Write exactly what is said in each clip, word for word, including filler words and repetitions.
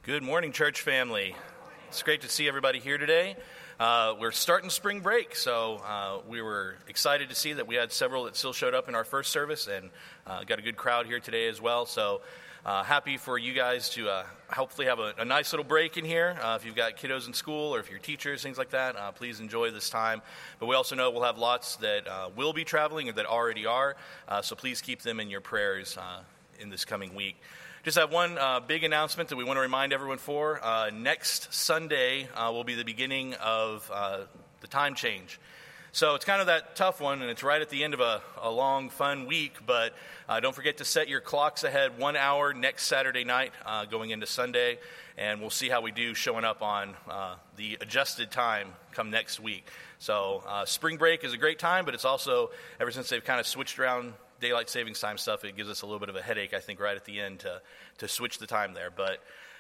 Good morning, church family. It's great to see everybody here today. Uh, we're starting spring break, so uh, we were excited to see that we had several that still showed up in our first service, and uh, got a good crowd here today as well. So uh, happy for you guys to uh, hopefully have a, a nice little break in here. Uh, if you've got kiddos in school or if you're teachers, things like that, uh, please enjoy this time. But we also know we'll have lots that uh, will be traveling or that already are, uh, so please keep them in your prayers uh, in this coming week. Just have one uh, big announcement that we want to remind everyone for. Uh, next Sunday uh, will be the beginning of uh, the time change. So it's kind of that tough one, and it's right at the end of a, a long, fun week. But uh, don't forget to set your clocks ahead one hour next Saturday night uh, going into Sunday. And we'll see how we do showing up on uh, the adjusted time come next week. So uh, spring break is a great time, but it's also, ever since they've kind of switched around daylight savings time stuff, it gives us a little bit of a headache, I think, right at the end to, to switch the time there. But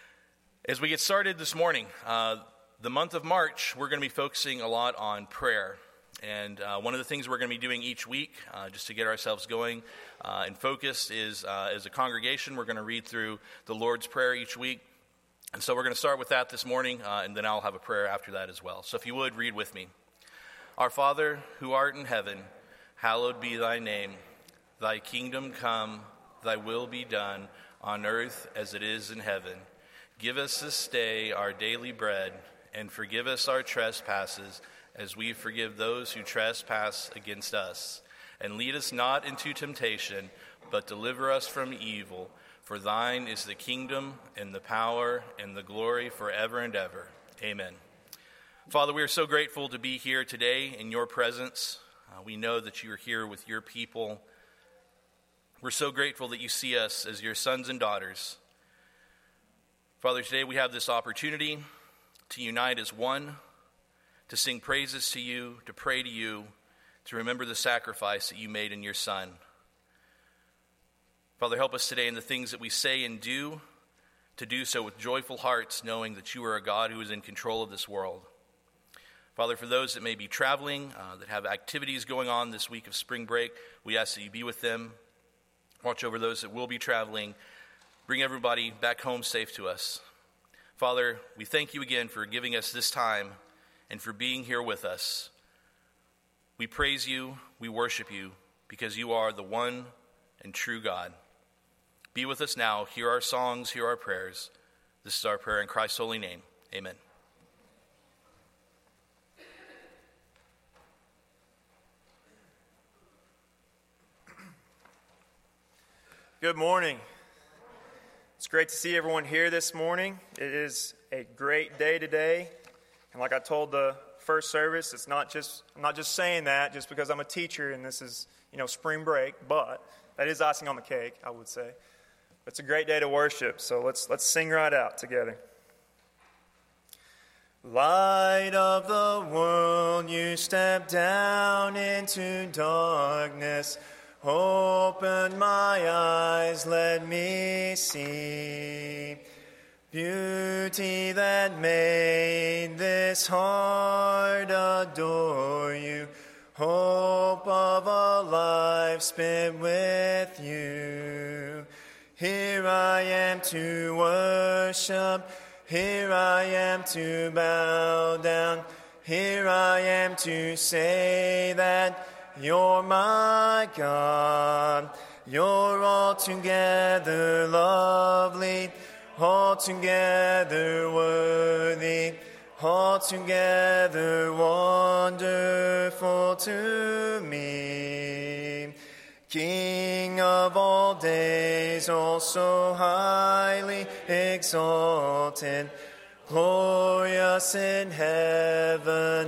as we get started this morning, uh, the month of March, we're going to be focusing a lot on prayer. And uh, one of the things we're going to be doing each week, uh, just to get ourselves going uh, and focused, is uh, as a congregation, we're going to read through the Lord's Prayer each week. And so we're going to start with that this morning, uh, and then I'll have a prayer after that as well. So if you would, read with me. Our Father, who art in heaven, hallowed be thy name. Thy kingdom come, thy will be done, on earth as it is in heaven. Give us this day our daily bread, and forgive us our trespasses, as we forgive those who trespass against us. And lead us not into temptation, but deliver us from evil. For thine is the kingdom, and the power, and the glory forever and ever. Amen. Father, we are so grateful to be here today in your presence. Uh, we know that you are here with your people. We're so grateful that you see us as your sons and daughters. Father, today we have this opportunity to unite as one, to sing praises to you, to pray to you, to remember the sacrifice that you made in your Son. Father, help us today in the things that we say and do, to do so with joyful hearts, knowing that you are a God who is in control of this world. Father, for those that may be traveling, uh, that have activities going on this week of spring break, we ask that you be with them. Watch over those that will be traveling. Bring everybody back home safe to us. Father, we thank you again for giving us this time and for being here with us. We praise you, we worship you, because you are the one and true God. Be with us now. Hear our songs, hear our prayers. This is our prayer in Christ's holy name. Amen. Good morning. It's great to see everyone here this morning. It is a great day today. And like I told the first service, it's not just I'm not just saying that just because I'm a teacher and this is, you know, spring break, but that is icing on the cake, I would say. It's a great day to worship, so let's let's sing right out together. Light of the world, you step down into darkness. Open my eyes, let me see beauty that made this heart adore you. Hope of a life spent with you. Here I am to worship. Here I am to bow down. Here I am to say that you're my God. You're altogether lovely, altogether worthy, altogether wonderful to me. King of all days, also highly exalted, glorious in heaven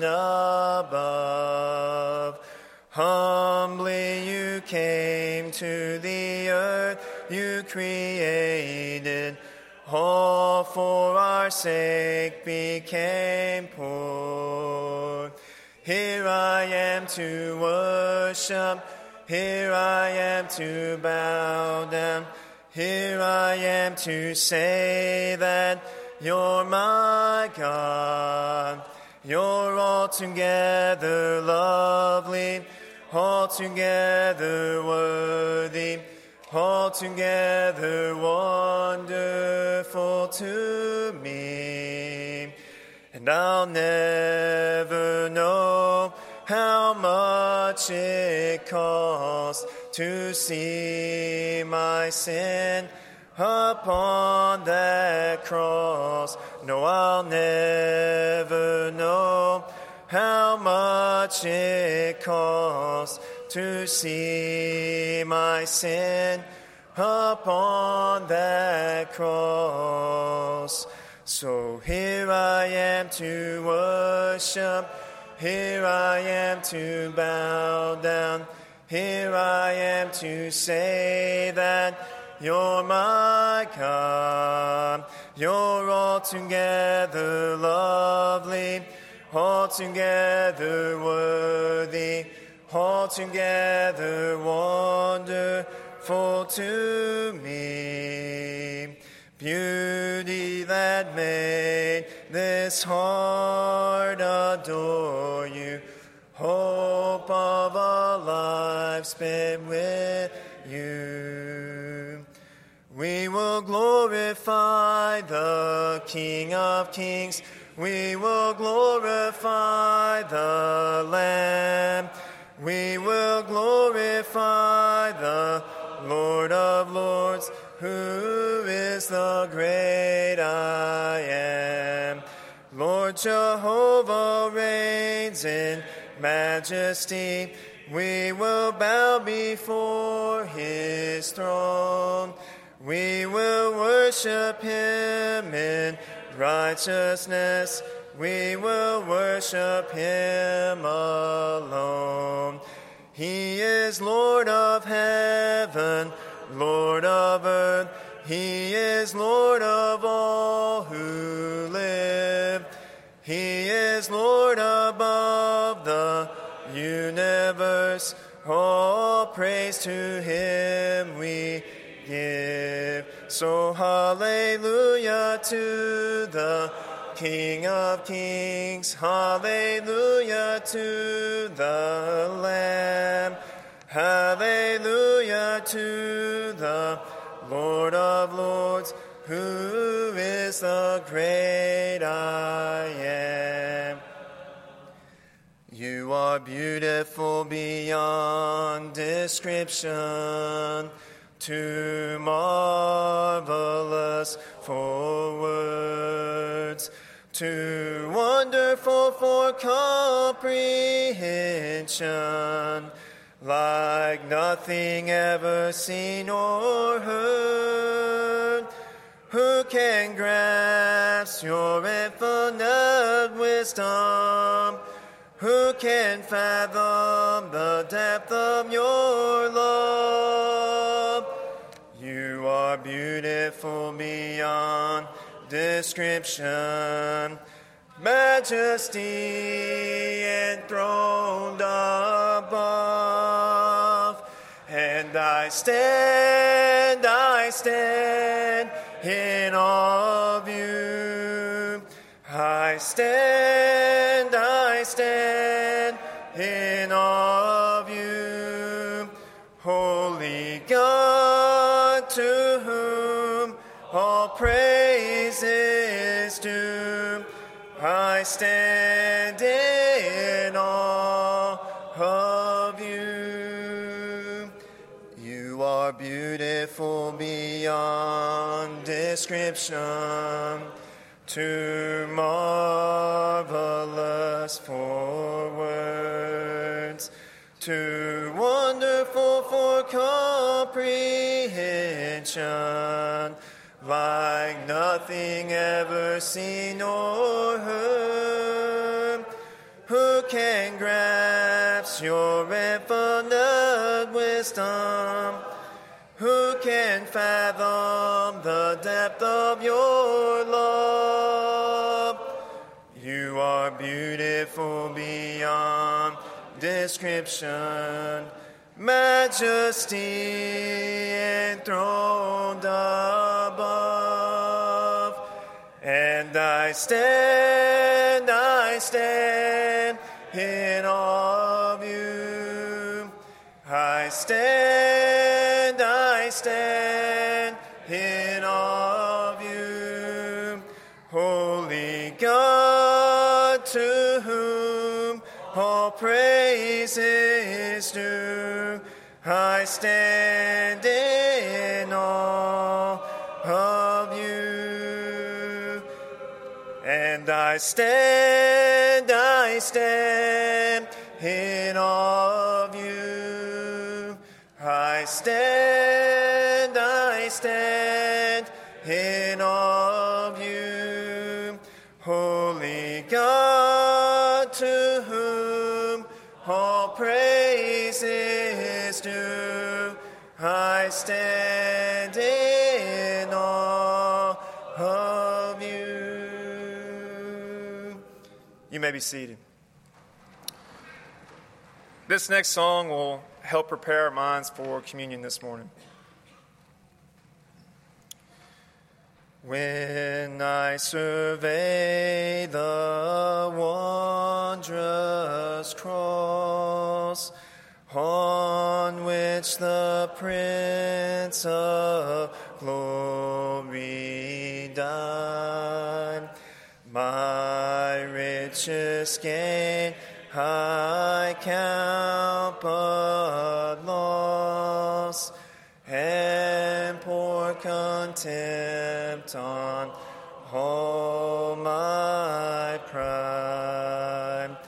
above. Humbly you came to the earth you created, all for our sake became poor. Here I am to worship, here I am to bow down, here I am to say that you're my God. You're altogether lovely, altogether worthy, altogether wonderful to me. And I'll never know how much it costs to see my sin upon that cross. No, I'll never know how much it costs to see my sin upon that cross. So here I am to worship, here I am to bow down, here I am to say that you're my God. You're altogether lovely, altogether worthy, altogether wonderful to me. Beauty that made this heart adore you, hope of a life spent with you. We will glorify the King of Kings. We will glorify the Lamb. We will glorify the Lord of Lords, who is the great I am. Lord Jehovah reigns in majesty. We will bow before his throne. We will worship him in righteousness. We will worship him alone. He is Lord of heaven, Lord of earth. He is Lord of all who live. He is Lord above the universe. All praise to him we give. So hallelujah to the King of Kings. Hallelujah to the Lamb. Hallelujah to the Lord of Lords, who is the great I am. You are beautiful beyond description, too marvelous for words, too wonderful for comprehension, like nothing ever seen or heard. Who can grasp your infinite wisdom? Who can fathom the depth of your love? You are beautiful beyond description, majesty enthroned above. And I stand, I stand in awe of you. I stand, I stand in awe of you. Holy God, to whom all praise is due, I stand in awe of you. You are beautiful beyond description, too marvelous for words, too wonderful for comprehension, like nothing ever seen or heard. Who can grasp your infinite wisdom? Who can fathom the depth of your love? You are beautiful beyond description, majesty enthroned above. And I stand, I stand in awe of you. I stand, I stand all praise is due. I stand in awe of you. And I stand, I stand in awe of you. I stand, I stand in awe of you. Holy God, to whom all praise is due, I stand in awe of you. You may be seated. This next song will help prepare our minds for communion this morning. When I survey the wondrous cross on which the Prince of Glory died, my richest gain I count but loss, and pour contempt on all my pride.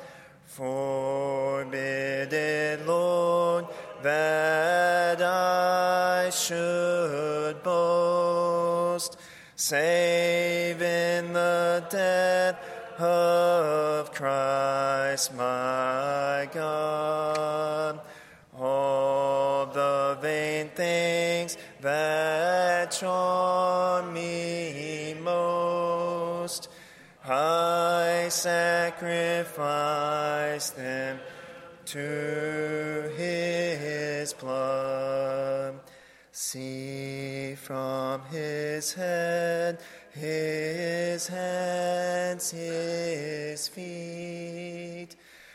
Forbid it, Lord, that I should boast, save in the death of Christ my God. All the vain things that charm me most, I sacrifice them to his blood. See from his head, his hands, his feet,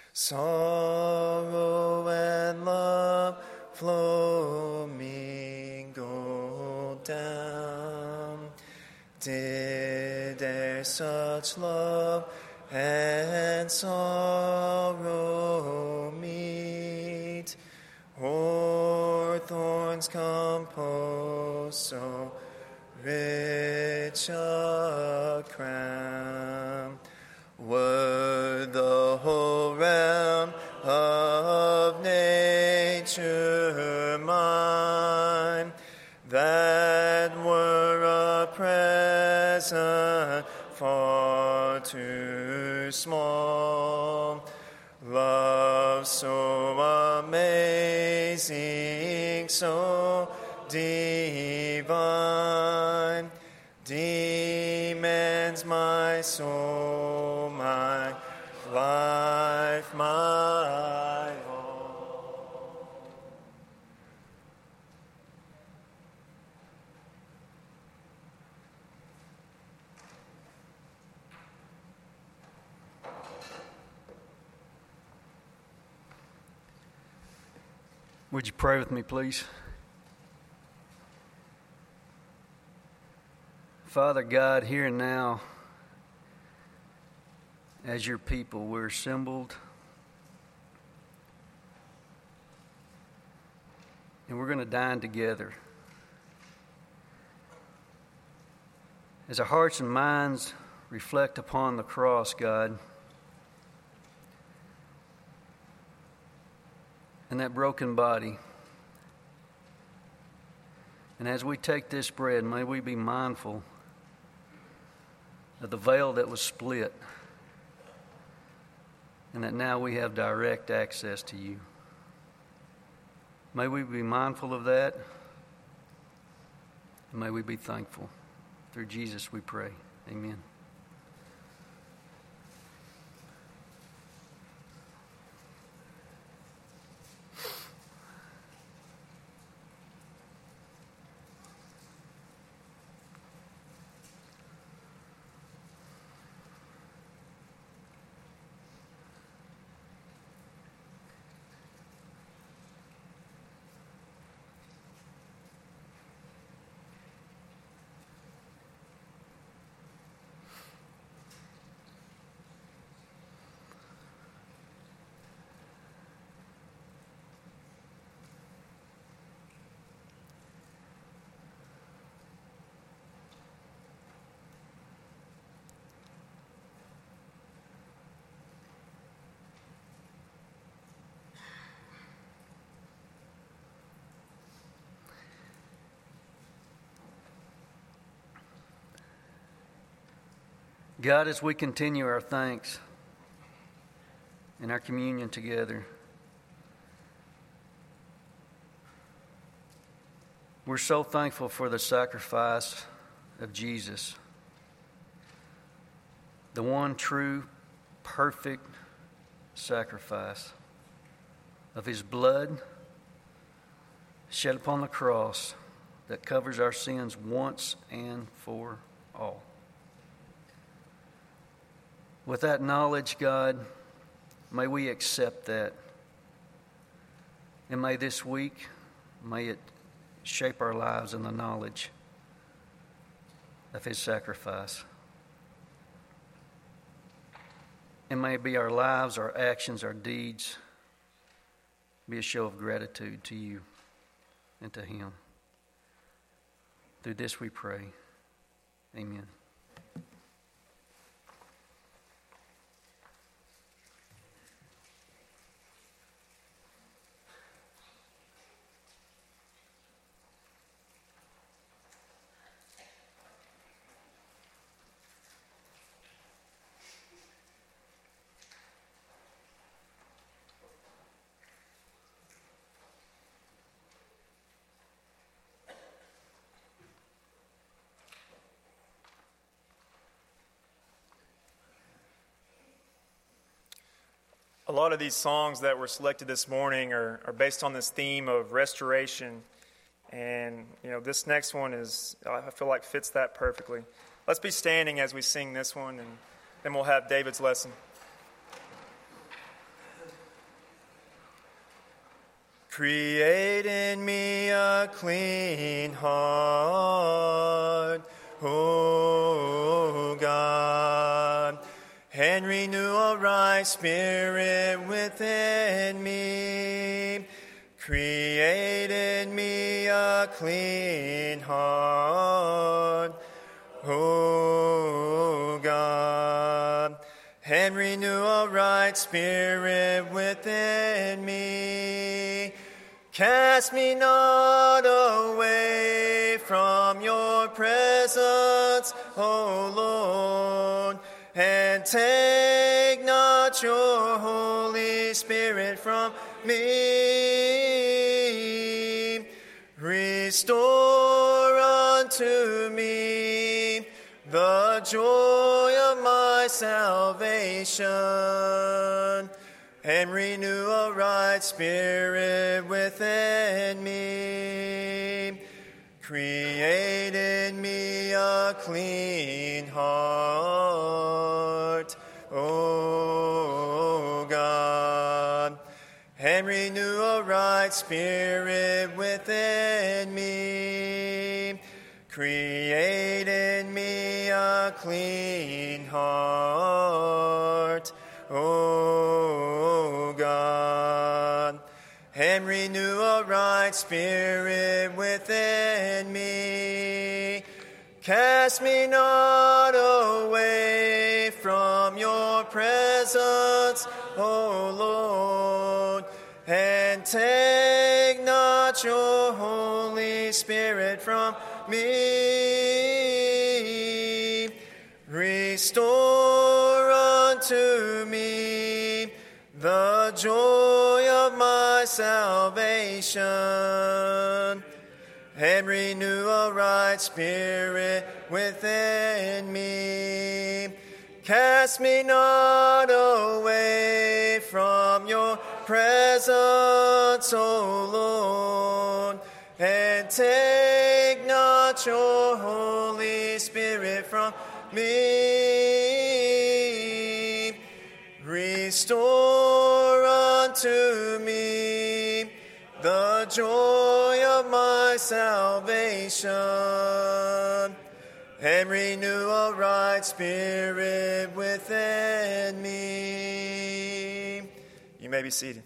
sorrow and love flow mingled down. Did there such love and sorrow meet, or thorns compose so rich a crown? Were the whole realm of nature mine, that were a present far too small. Love so amazing, so divine, demands my soul, my life, my all. Would you pray with me, please? Father God, here and now, as your people, we're assembled, and we're going to dine together. As our hearts and minds reflect upon the cross, God, and that broken body, and as we take this bread, may we be mindful of the veil that was split, and that now we have direct access to you. May we be mindful of that, and may we be thankful. Through Jesus we pray. Amen. God, as we continue our thanks and our communion together, we're so thankful for the sacrifice of Jesus, the one true, perfect sacrifice of His blood shed upon the cross that covers our sins once and for all. With that knowledge, God, may we accept that. And may this week, may it shape our lives in the knowledge of His sacrifice. And may it be our lives, our actions, our deeds be a show of gratitude to You and to Him. Through this we pray. Amen. A lot of these songs that were selected this morning are, are based on this theme of restoration. And, you know, this next one is, I feel like fits that perfectly. Let's be standing as we sing this one, and then we'll have David's lesson. Create in me a clean heart, O God, and renew a right spirit within me. Create in me a clean heart, O God, and renew a right spirit within me. Cast me not away from your presence, O Lord, and take not your Holy Spirit from me. Restore unto me the joy of my salvation, and renew a right spirit within me. Create in me a clean heart, O God, and renew a right spirit within me. Create in me a clean heart, O God, and renew a right spirit within me. Cast me not away from your presence, O Lord, and take not your Holy Spirit from me. Restore unto me the joy of my salvation, and renew a right spirit within me. Cast me not away from your presence, O Lord, and take not your Holy Spirit from me. Restore unto me the joy of my salvation, and renew a right spirit within me. You may be seated.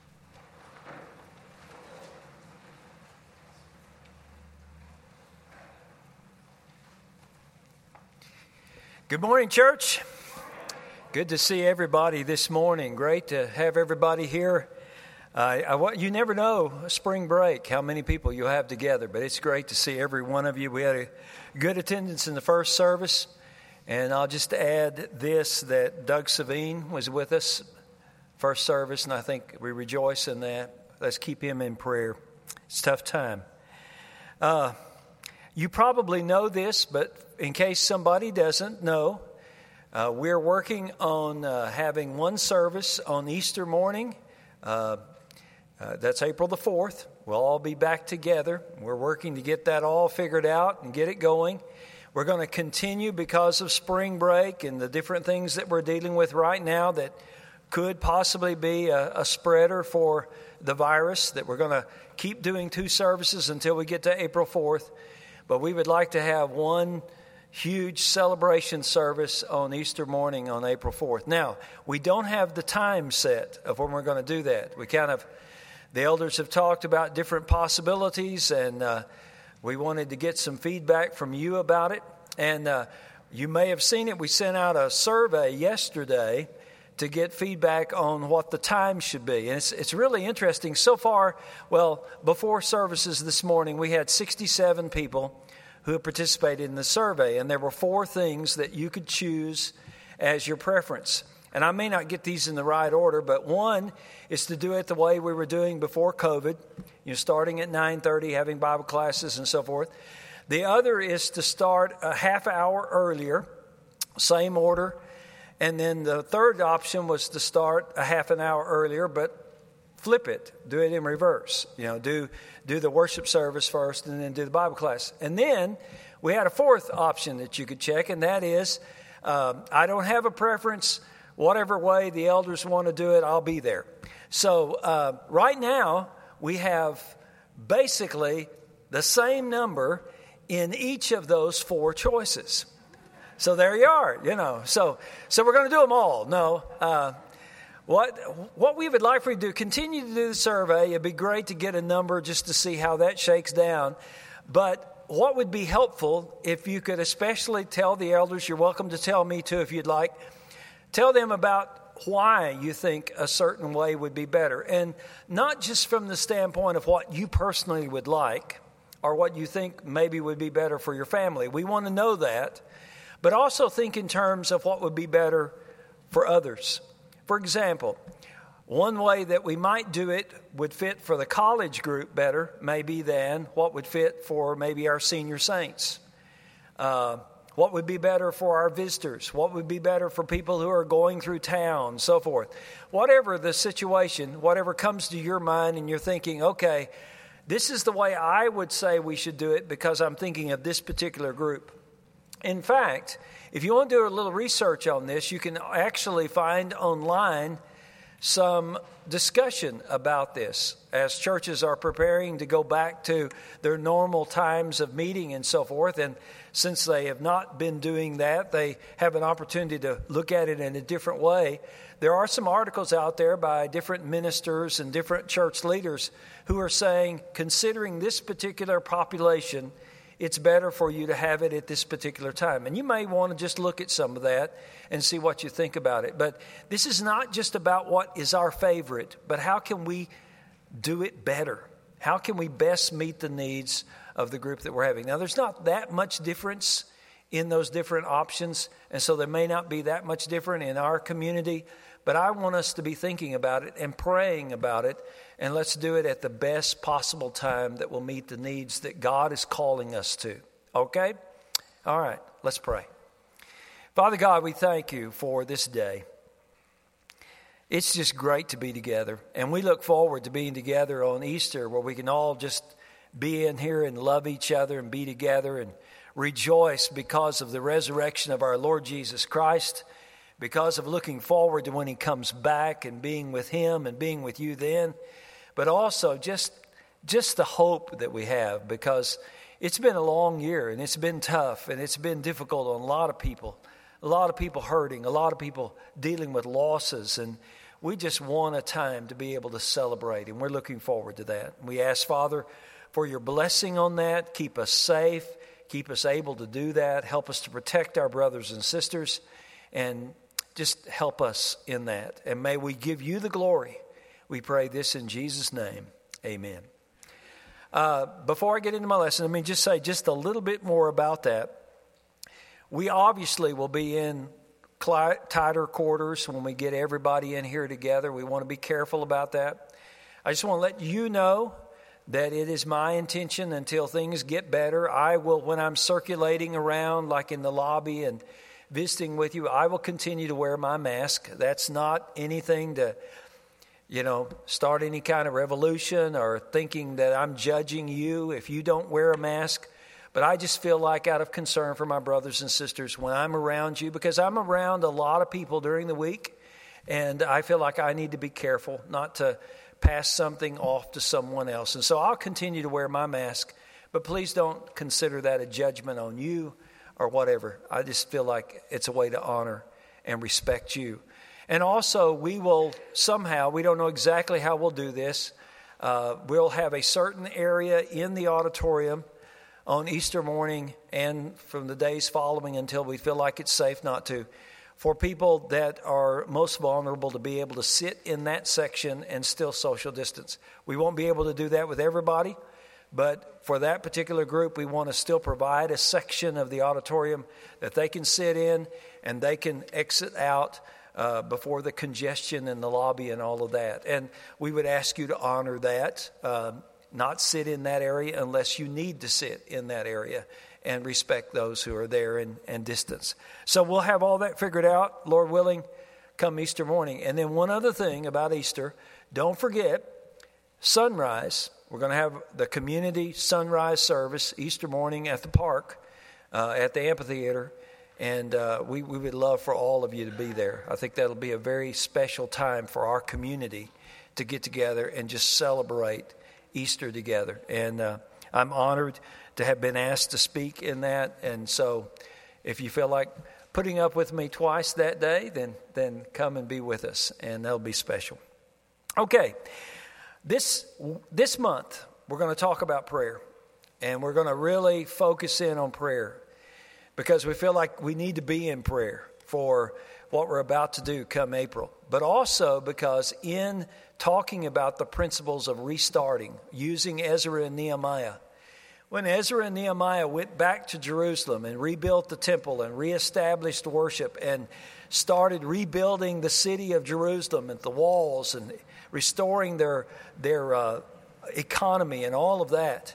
Good morning, church. Good to see everybody this morning. Great to have everybody here. Uh, I, you never know, spring break, how many people you'll have together, but it's great to see every one of you. We had a good attendance in the first service, And I'll just add this, that Doug Savine was with us first service, and I think we rejoice in that. Let's keep him in prayer. It's a tough time. Uh, you probably know this, but in case somebody doesn't know, uh, we're working on uh, having one service on Easter morning. Uh, uh, that's April the fourth. We'll all be back together. We're working to get that all figured out and get it going. We're going to continue because of spring break and the different things that we're dealing with right now that could possibly be a, a spreader for the virus, that we're going to keep doing two services until we get to April fourth. But we would like to have one huge celebration service on Easter morning on April fourth. Now, we don't have the time set of when we're going to do that. We kind of, the elders have talked about different possibilities, and uh, we wanted to get some feedback from you about it. And uh, you may have seen it. We sent out a survey yesterday to get feedback on what the time should be. And it's, it's really interesting. So far, well, before services this morning, we had sixty-seven people who participated in the survey. And there were four things that you could choose as your preference. And I may not get these in the right order, but one is to do it the way we were doing before COVID, you know, starting at nine thirty, having Bible classes and so forth. The other is to start a half hour earlier, same order. And then the third option was to start a half an hour earlier, but flip it, do it in reverse. You know, do do the worship service first and then do the Bible class. And then we had a fourth option that you could check, and that is, um, I don't have a preference. Whatever way the elders want to do it, I'll be there. So uh, right now, we have basically the same number in each of those four choices. So there you are, you know. So so we're going to do them all. No. Uh, what what we would like for you to do, continue to do the survey. It'd be great to get a number just to see how that shakes down. But what would be helpful if you could especially tell the elders, you're welcome to tell me too if you'd like, tell them about why you think a certain way would be better. And not just from the standpoint of what you personally would like or what you think maybe would be better for your family. We want to know that. But also think in terms of what would be better for others. For example, one way that we might do it would fit for the college group better, maybe, than what would fit for maybe our senior saints. Uh, what would be better for our visitors? What would be better for people who are going through town, so forth. Whatever the situation, whatever comes to your mind and you're thinking, okay, this is the way I would say we should do it because I'm thinking of this particular group. In fact, if you want to do a little research on this, you can actually find online some discussion about this as churches are preparing to go back to their normal times of meeting and so forth. And since they have not been doing that, they have an opportunity to look at it in a different way. There are some articles out there by different ministers and different church leaders who are saying, considering this particular population, it's better for you to have it at this particular time. And you may want to just look at some of that and see what you think about it. But this is not just about what is our favorite, but how can we do it better? How can we best meet the needs of the group that we're having? Now, there's not that much difference in those different options, and so there may not be that much different in our community, but I want us to be thinking about it and praying about it, and let's do it at the best possible time that will meet the needs that God is calling us to. Okay? All right, let's pray. Father God, we thank you for this day. It's just great to be together, and we look forward to being together on Easter where we can all just be in here and love each other and be together and rejoice because of the resurrection of our Lord Jesus Christ, because of looking forward to when he comes back and being with him and being with you then, but also just just the hope that we have, because it's been a long year and it's been tough and it's been difficult on a lot of people, a lot of people hurting, a lot of people dealing with losses, and we just want a time to be able to celebrate, and we're looking forward to that. We ask, Father, for your blessing on that. Keep us safe, keep us able to do that, help us to protect our brothers and sisters, and just help us in that. And may we give you the glory. We pray this in Jesus' name. Amen. Uh, before I get into my lesson, let me just say just a little bit more about that. We obviously will be in tighter quarters when we get everybody in here together. We want to be careful about that. I just want to let you know that it is my intention until things get better. I will, when I'm circulating around like in the lobby and visiting with you, I will continue to wear my mask. That's not anything to, you know, start any kind of revolution or thinking that I'm judging you if you don't wear a mask. But I just feel like out of concern for my brothers and sisters when I'm around you, because I'm around a lot of people during the week, and I feel like I need to be careful not to pass something off to someone else. And so I'll continue to wear my mask, but please don't consider that a judgment on you or whatever. I just feel like it's a way to honor and respect you. And also, we will somehow, we don't know exactly how we'll do this, uh, we'll have a certain area in the auditorium on Easter morning and from the days following until we feel like it's safe not to, for people that are most vulnerable to be able to sit in that section and still social distance. We won't be able to do that with everybody, but for that particular group, we want to still provide a section of the auditorium that they can sit in and they can exit out uh, before the congestion in the lobby and all of that. And we would ask you to honor that, uh, not sit in that area unless you need to sit in that area, and respect those who are there and, and distance. So we'll have all that figured out, Lord willing, come Easter morning. And then one other thing about Easter, don't forget, sunrise. We're going to have the community sunrise service Easter morning at the park, uh, at the amphitheater. And uh, we, we would love for all of you to be there. I think that'll be a very special time for our community to get together and just celebrate Easter together. And uh, I'm honored to have been asked to speak in that. And so if you feel like putting up with me twice that day, then then come and be with us, and that'll be special. Okay, this this month we're going to talk about prayer, and we're going to really focus in on prayer because we feel like we need to be in prayer for what we're about to do come April, but also because in talking about the principles of restarting, using Ezra and Nehemiah, when Ezra and Nehemiah went back to Jerusalem and rebuilt the temple and reestablished worship and started rebuilding the city of Jerusalem and the walls and restoring their, their uh, economy and all of that,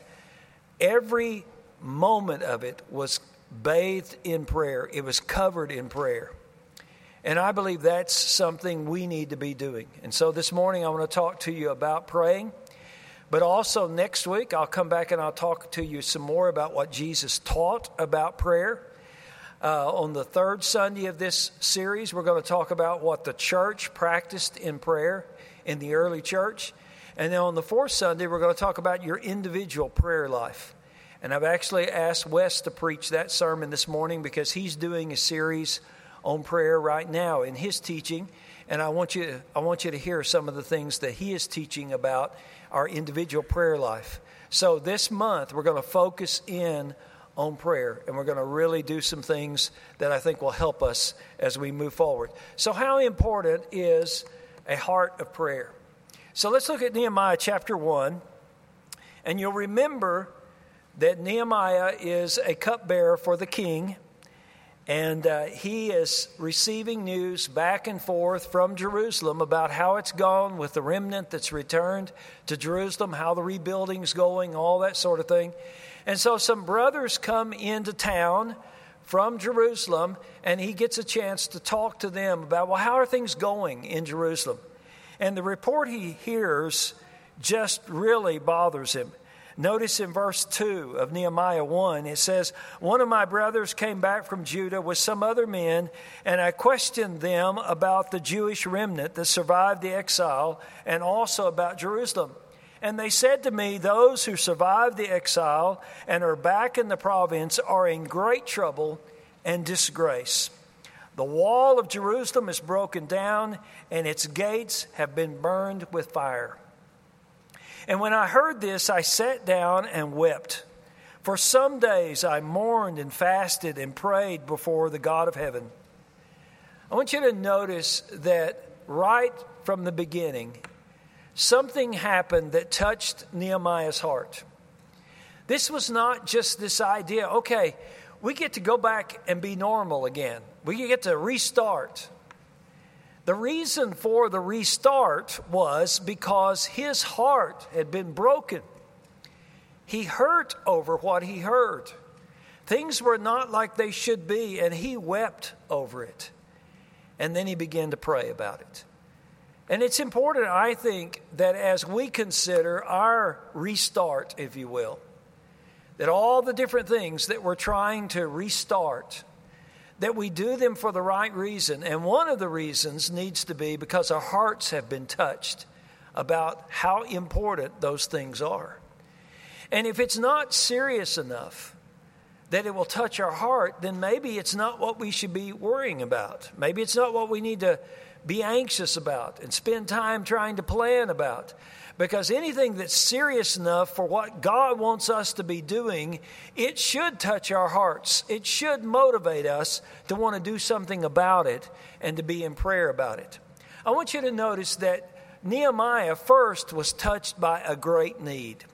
every moment of it was bathed in prayer. It was covered in prayer. And I believe that's something we need to be doing. And so this morning I want to talk to you about praying. But also next week, I'll come back and I'll talk to you some more about what Jesus taught about prayer. Uh, on the third Sunday of this series, we're going to talk about what the church practiced in prayer in the early church. And then on the fourth Sunday, we're going to talk about your individual prayer life. And I've actually asked Wes to preach that sermon this morning because he's doing a series on prayer right now in his teaching. And I want you to, I want you to hear some of the things that he is teaching about our individual prayer life. So this month, we're going to focus in on prayer, and we're going to really do some things that I think will help us as we move forward. So how important is a heart of prayer? So let's look at Nehemiah chapter one, and you'll remember that Nehemiah is a cupbearer for the king, and uh, he is receiving news back and forth from Jerusalem about how it's gone with the remnant that's returned to Jerusalem, how the rebuilding's going, all that sort of thing. And so some brothers come into town from Jerusalem, and he gets a chance to talk to them about, well, how are things going in Jerusalem? And the report he hears just really bothers him. Notice in verse two of Nehemiah one, it says, one of my brothers came back from Judah with some other men, and I questioned them about the Jewish remnant that survived the exile and also about Jerusalem. And they said to me, those who survived the exile and are back in the province are in great trouble and disgrace. The wall of Jerusalem is broken down, and its gates have been burned with fire. And when I heard this, I sat down and wept. For some days I mourned and fasted and prayed before the God of heaven. I want you to notice that right from the beginning, something happened that touched Nehemiah's heart. This was not just this idea, okay, we get to go back and be normal again. We get to restart. The reason for the restart was because his heart had been broken. He hurt over what he heard. Things were not like they should be, and he wept over it. And then he began to pray about it. And it's important, I think, that as we consider our restart, if you will, that all the different things that we're trying to restart, that we do them for the right reason. And one of the reasons needs to be because our hearts have been touched about how important those things are. And if it's not serious enough that it will touch our heart, then maybe it's not what we should be worrying about. Maybe it's not what we need to be anxious about and spend time trying to plan about. Because anything that's serious enough for what God wants us to be doing, it should touch our hearts. It should motivate us to want to do something about it and to be in prayer about it. I want you to notice that Nehemiah first was touched by a great need.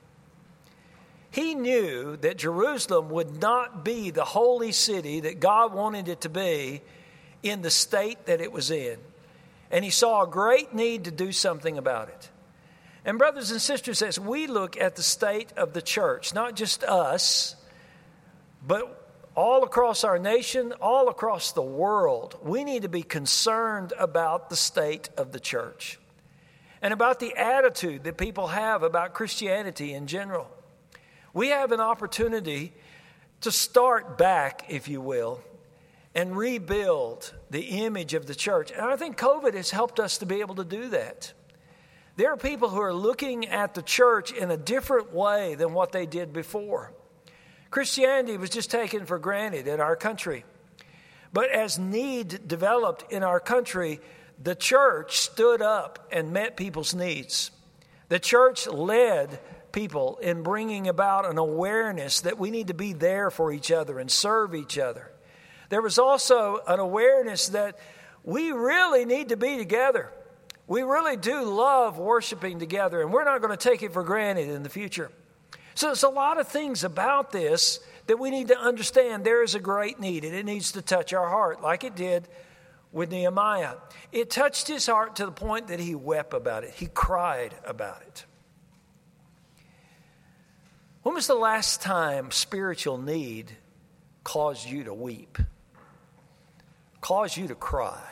He knew that Jerusalem would not be the holy city that God wanted it to be in the state that it was in. And he saw a great need to do something about it. And brothers and sisters, as we look at the state of the church, not just us, but all across our nation, all across the world, we need to be concerned about the state of the church and about the attitude that people have about Christianity in general. We have an opportunity to start back, if you will, and rebuild the image of the church. And I think COVID has helped us to be able to do that. There are people who are looking at the church in a different way than what they did before. Christianity was just taken for granted in our country. But as need developed in our country, the church stood up and met people's needs. The church led people in bringing about an awareness that we need to be there for each other and serve each other. There was also an awareness that we really need to be together. We really do love worshiping together, and we're not going to take it for granted in the future. So there's a lot of things about this that we need to understand. There is a great need, and it needs to touch our heart like it did with Nehemiah. It touched his heart to the point that he wept about it. He cried about it. When was the last time spiritual need caused you to weep? Caused you to cry?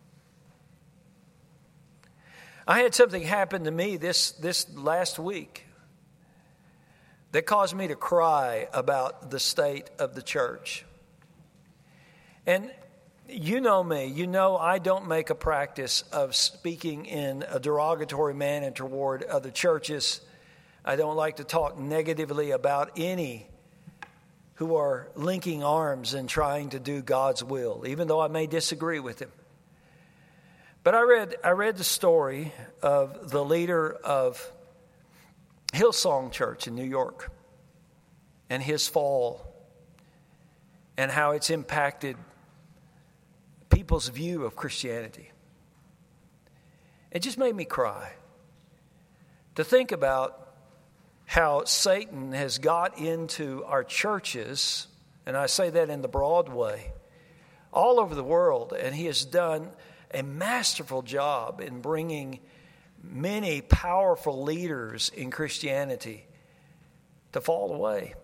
I had something happen to me this, this last week that caused me to cry about the state of the church. And you know me. You know I don't make a practice of speaking in a derogatory manner toward other churches. I don't like to talk negatively about any who are linking arms and trying to do God's will, even though I may disagree with him. But I read I read the story of the leader of Hillsong Church in New York and his fall and how it's impacted people's view of Christianity. It just made me cry to think about how Satan has got into our churches, and I say that in the broad way, all over the world, and he has done a masterful job in bringing many powerful leaders in Christianity to fall away.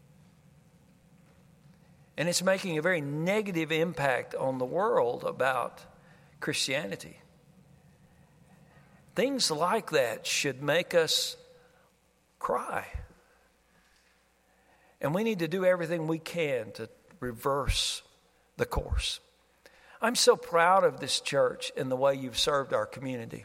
And it's making a very negative impact on the world about Christianity. Things like that should make us cry. And we need to do everything we can to reverse the course. I'm so proud of this church and the way you've served our community.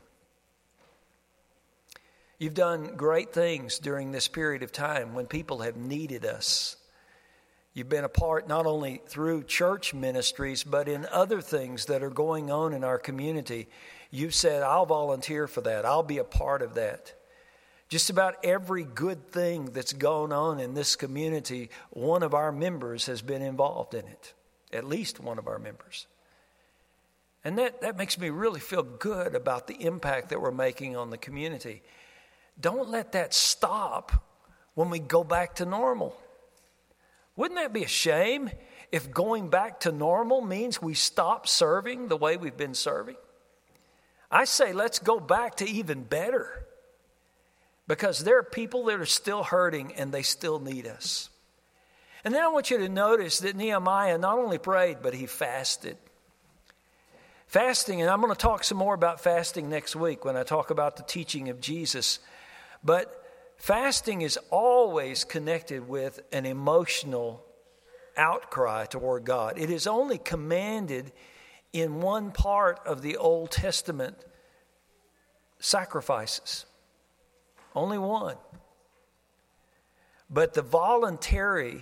You've done great things during this period of time when people have needed us. You've been a part not only through church ministries, but in other things that are going on in our community. You've said, I'll volunteer for that. I'll be a part of that. Just about every good thing that's going on in this community, one of our members has been involved in it. At least one of our members. And that, that makes me really feel good about the impact that we're making on the community. Don't let that stop when we go back to normal. Wouldn't that be a shame if going back to normal means we stop serving the way we've been serving? I say let's go back to even better, because there are people that are still hurting and they still need us. And then I want you to notice that Nehemiah not only prayed, but he fasted. Fasting, and I'm going to talk some more about fasting next week when I talk about the teaching of Jesus. But fasting is always connected with an emotional outcry toward God. It is only commanded in one part of the Old Testament sacrifices. Only one. But the voluntary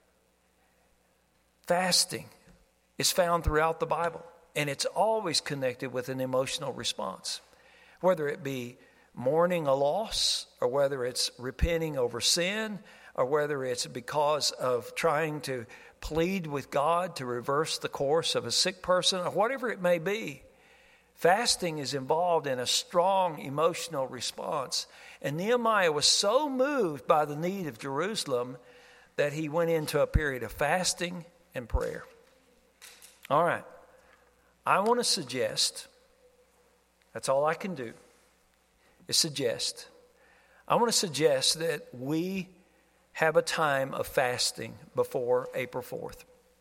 fasting is found throughout the Bible. And it's always connected with an emotional response. Whether it be mourning a loss, or whether it's repenting over sin, or whether it's because of trying to plead with God to reverse the course of a sick person, or whatever it may be. Fasting is involved in a strong emotional response. And Nehemiah was so moved by the need of Jerusalem that he went into a period of fasting and prayer. All right. I want to suggest, that's all I can do, is suggest. I want to suggest that we have a time of fasting before April fourth.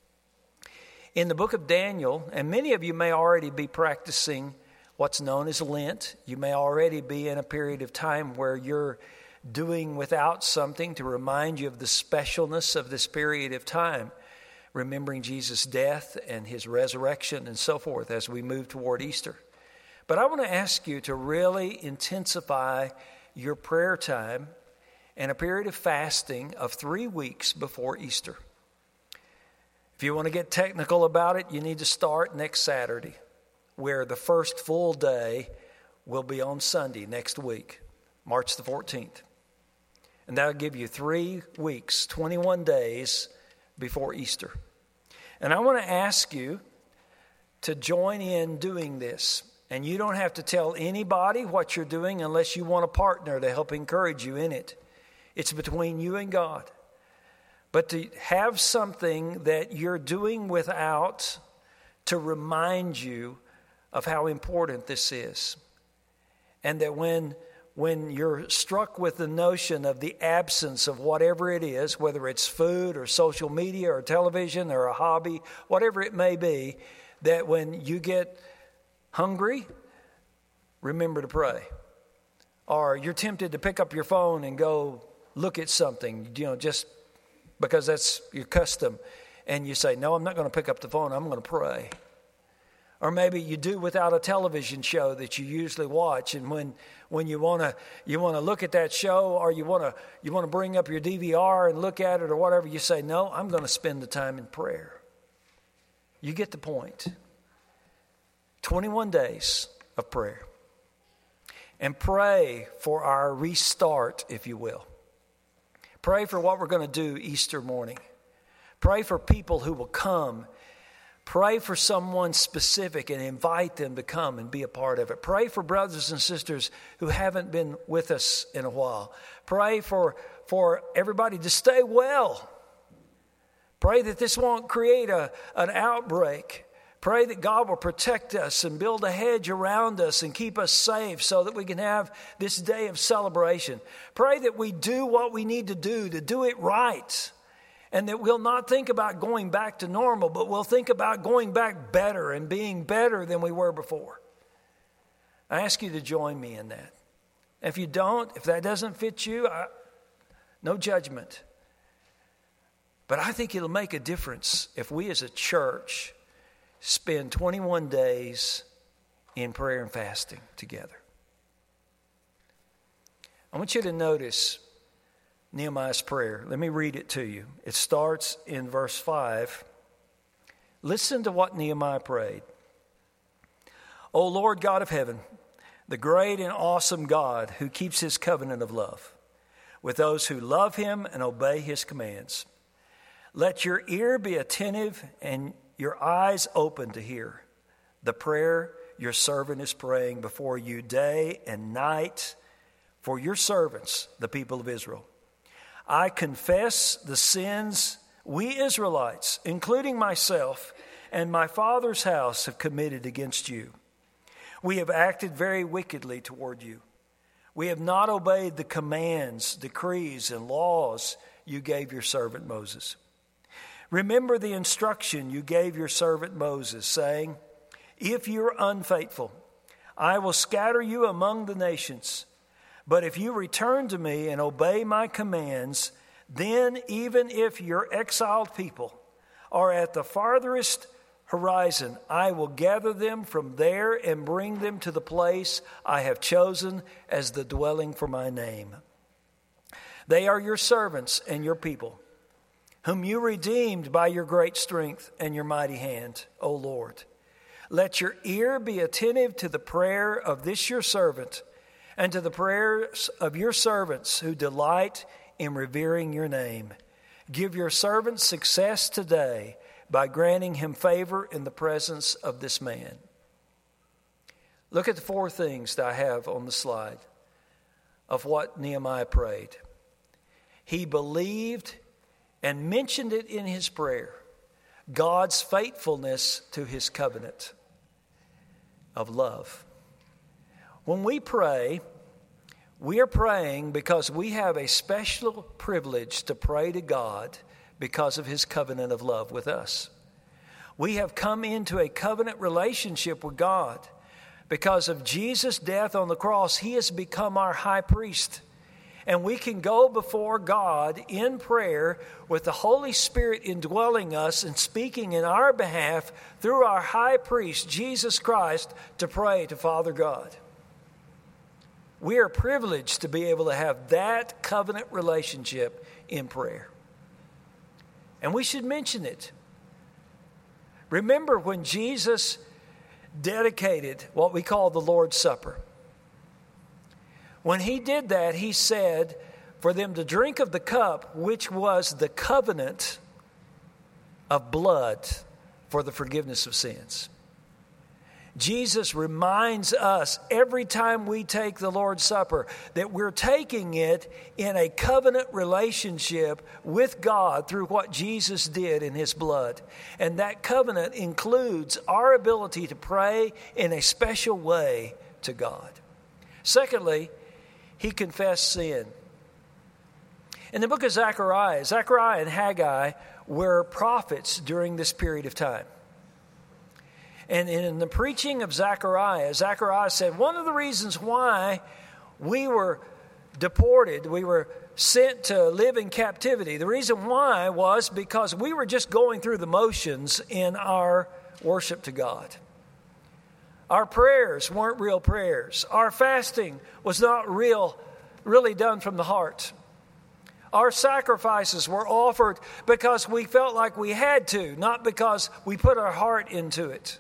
In the book of Daniel, and many of you may already be practicing what's known as Lent. You may already be in a period of time where you're doing without something to remind you of the specialness of this period of time, remembering Jesus' death and his resurrection and so forth as we move toward Easter. But I want to ask you to really intensify your prayer time and a period of fasting of three weeks before Easter. If you want to get technical about it, you need to start next Saturday, where the first full day will be on Sunday next week, March the fourteenth. And that'll give you three weeks, twenty-one days before Easter. And I want to ask you to join in doing this. And you don't have to tell anybody what you're doing unless you want a partner to help encourage you in it. It's between you and God. But to have something that you're doing without to remind you of how important this is. And that when, when you're struck with the notion of the absence of whatever it is, whether it's food or social media or television or a hobby, whatever it may be, that when you get hungry, remember to pray. Or you're tempted to pick up your phone and go look at something, you know, just because that's your custom. And you say, no, I'm not going to pick up the phone, I'm going to pray. Or maybe you do without a television show that you usually watch, and when when you want to you want to look at that show, or you want to you want to bring up your D V R and look at it or whatever, you say, no, I'm going to spend the time in prayer. You get the point. twenty-one days of prayer. And pray for our restart, if you will. Pray for what we're going to do Easter morning. Pray for people who will come. Pray for someone specific and invite them to come and be a part of it. Pray for brothers and sisters who haven't been with us in a while. Pray for, for everybody to stay well. Pray that this won't create a, an outbreak. Pray that God will protect us and build a hedge around us and keep us safe so that we can have this day of celebration. Pray that we do what we need to do to do it right. And that we'll not think about going back to normal, but we'll think about going back better and being better than we were before. I ask you to join me in that. If you don't, if that doesn't fit you, I, no judgment. But I think it'll make a difference if we as a church spend twenty-one days in prayer and fasting together. I want you to notice Nehemiah's prayer. Let me read it to you. It starts in verse five. Listen to what Nehemiah prayed. O Lord God of heaven, the great and awesome God who keeps his covenant of love with those who love him and obey his commands. Let your ear be attentive and your eyes open to hear the prayer your servant is praying before you day and night for your servants, the people of Israel. I confess the sins we Israelites, including myself and my father's house, have committed against you. We have acted very wickedly toward you. We have not obeyed the commands, decrees, and laws you gave your servant Moses. Remember the instruction you gave your servant Moses, saying, if you are unfaithful, I will scatter you among the nations. But if you return to me and obey my commands, then even if your exiled people are at the farthest horizon, I will gather them from there and bring them to the place I have chosen as the dwelling for my name. They are your servants and your people, whom you redeemed by your great strength and your mighty hand, O Lord. Let your ear be attentive to the prayer of this your servant and to the prayers of your servants who delight in revering your name. Give your servant success today by granting him favor in the presence of this man. Look at the four things that I have on the slide of what Nehemiah prayed. He believed and mentioned it in his prayer, God's faithfulness to his covenant of love. When we pray, we are praying because we have a special privilege to pray to God because of his covenant of love with us. We have come into a covenant relationship with God. Because of Jesus' death on the cross, he has become our high priest. And we can go before God in prayer with the Holy Spirit indwelling us and speaking in our behalf through our high priest, Jesus Christ, to pray to Father God. We are privileged to be able to have that covenant relationship in prayer. And we should mention it. Remember when Jesus dedicated what we call the Lord's Supper. When he did that, he said for them to drink of the cup, which was the covenant of blood for the forgiveness of sins. Jesus reminds us every time we take the Lord's Supper that we're taking it in a covenant relationship with God through what Jesus did in his blood. And that covenant includes our ability to pray in a special way to God. Secondly, he confessed sin. In the book of Zechariah, Zechariah and Haggai were prophets during this period of time. And in the preaching of Zechariah, Zechariah said, one of the reasons why we were deported, we were sent to live in captivity, the reason why was because we were just going through the motions in our worship to God. Our prayers weren't real prayers. Our fasting was not real, really done from the heart. Our sacrifices were offered because we felt like we had to, not because we put our heart into it.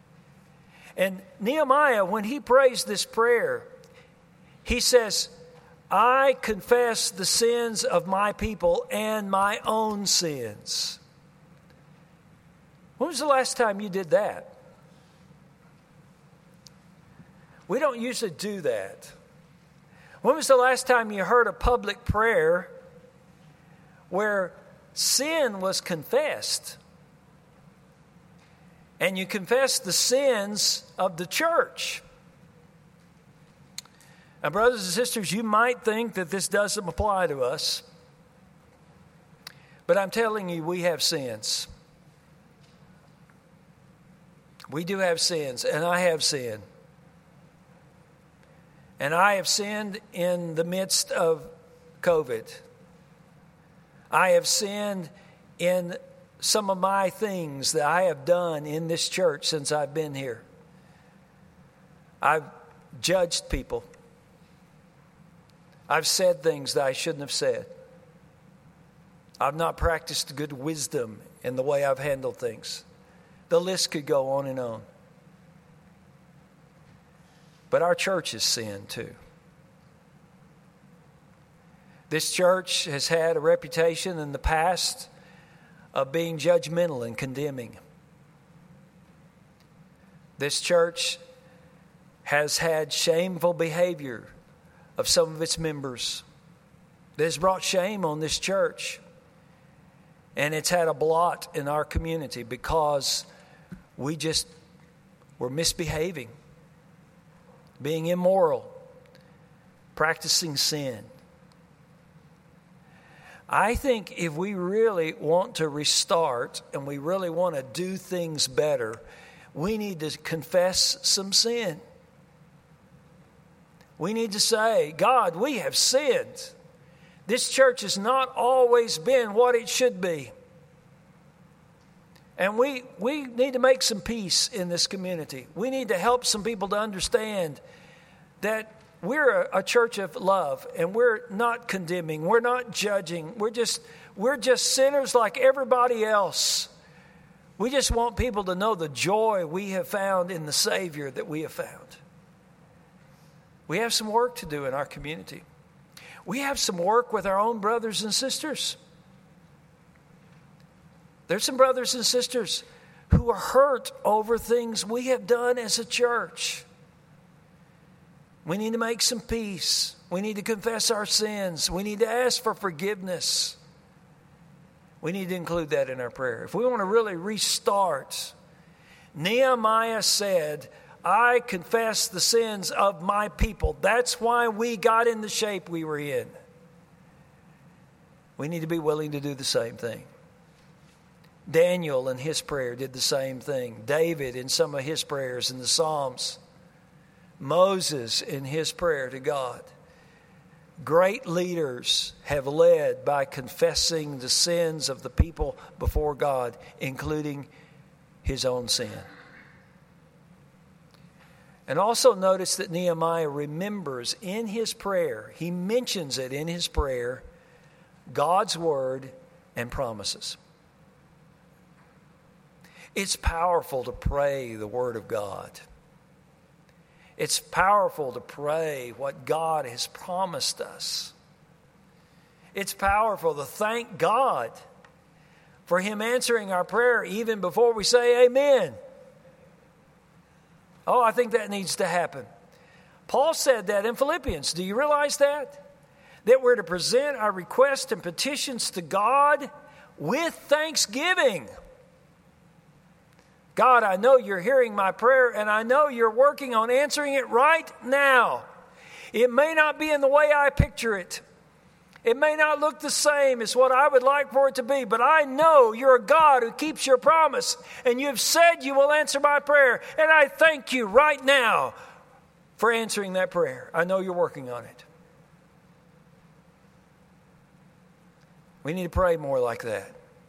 And Nehemiah, when he prays this prayer, he says, I confess the sins of my people and my own sins. When was the last time you did that? We don't usually do that. When was the last time you heard a public prayer where sin was confessed? And you confess the sins of the church. Now, brothers and sisters, you might think that this doesn't apply to us. But I'm telling you, we have sins. We do have sins, and I have sinned. And I have sinned in the midst of COVID. I have sinned in some of my things that I have done in this church since I've been here. I've judged people. I've said things that I shouldn't have said. I've not practiced good wisdom in the way I've handled things. The list could go on and on. But our church has sinned too. This church has had a reputation in the past of being judgmental and condemning. This church has had shameful behavior of some of its members that has brought shame on this church. And it's had a blot in our community because we just were misbehaving, being immoral, practicing sin. I think if we really want to restart and we really want to do things better, we need to confess some sin. We need to say, God, we have sinned. This church has not always been what it should be. And we, we need to make some peace in this community. We need to help some people to understand that we're a, a church of love, and we're not condemning. We're not judging. We're just, we're just sinners like everybody else. We just want people to know the joy we have found in the Savior that we have found. We have some work to do in our community. We have some work with our own brothers and sisters. There's some brothers and sisters who are hurt over things we have done as a church. We need to make some peace. We need to confess our sins. We need to ask for forgiveness. We need to include that in our prayer. If we want to really restart, Nehemiah said, I confess the sins of my people. That's why we got in the shape we were in. We need to be willing to do the same thing. Daniel in his prayer did the same thing. David in some of his prayers in the Psalms. Moses in his prayer to God. Great leaders have led by confessing the sins of the people before God, including his own sin. And also notice that Nehemiah remembers in his prayer, he mentions it in his prayer, God's word and promises. It's powerful to pray the word of God. It's powerful to pray what God has promised us. It's powerful to thank God for him answering our prayer even before we say amen. Oh, I think that needs to happen. Paul said that in Philippians. Do you realize that? That we're to present our requests and petitions to God with thanksgiving. God, I know you're hearing my prayer, and I know you're working on answering it right now. It may not be in the way I picture it. It may not look the same as what I would like for it to be, but I know you're a God who keeps your promise, and you've said you will answer my prayer, and I thank you right now for answering that prayer. I know you're working on it. We need to pray more like that.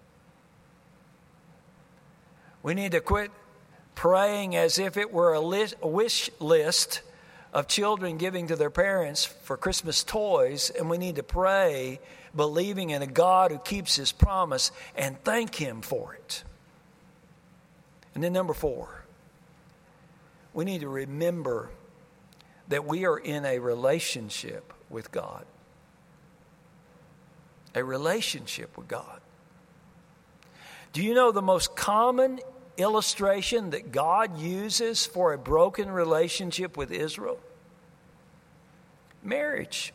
We need to quit praying as if it were a, list, a wish list of children giving to their parents for Christmas toys, and we need to pray believing in a God who keeps his promise and thank him for it. And then number four, we need to remember that we are in a relationship with God. A relationship with God. Do you know the most common illustration that God uses for a broken relationship with Israel? Marriage.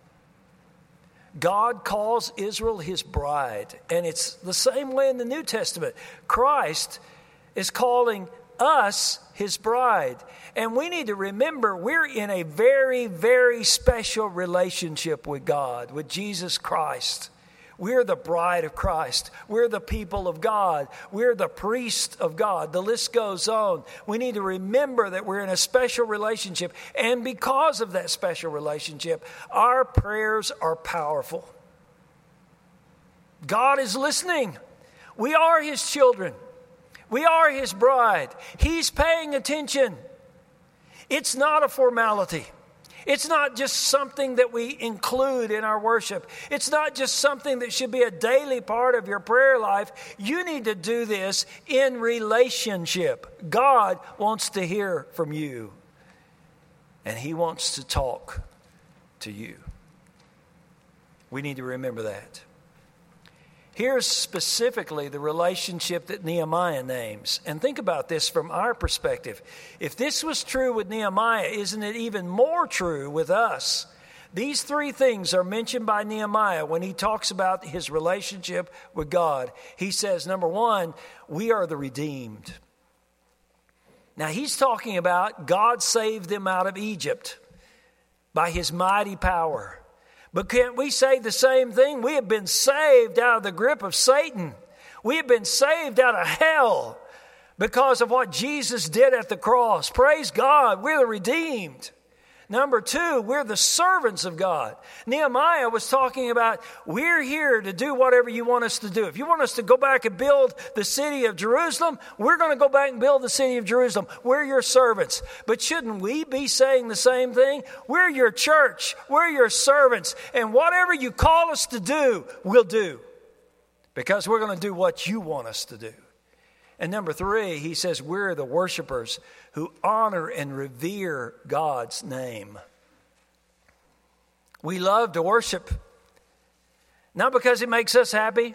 God calls Israel his bride, and it's the same way in the New Testament. Christ is calling us his bride, and we need to remember we're in a very, very special relationship with God, with Jesus Christ. We're the bride of Christ. We're the people of God. We're the priest of God. The list goes on. We need to remember that we're in a special relationship. And because of that special relationship, our prayers are powerful. God is listening. We are his children. We are his bride. He's paying attention. It's not a formality. It's not just something that we include in our worship. It's not just something that should be a daily part of your prayer life. You need to do this in relationship. God wants to hear from you, and he wants to talk to you. We need to remember that. Here's specifically the relationship that Nehemiah names. And think about this from our perspective. If this was true with Nehemiah, isn't it even more true with us These three things are mentioned by Nehemiah when he talks about his relationship with God. He says, number one, we are the redeemed. Now, he's talking about God saved them out of Egypt by his mighty power. But can't we say the same thing? We have been saved out of the grip of Satan. We have been saved out of hell because of what Jesus did at the cross. Praise God, we're the redeemed. Number two, we're the servants of God. Nehemiah was talking about we're here to do whatever you want us to do. If you want us to go back and build the city of Jerusalem, we're going to go back and build the city of Jerusalem. We're your servants. But shouldn't we be saying the same thing? We're your church. We're your servants. And whatever you call us to do, we'll do. Because we're going to do what you want us to do. And number three, he says we're the worshipers who honor and revere God's name. We love to worship, not because it makes us happy,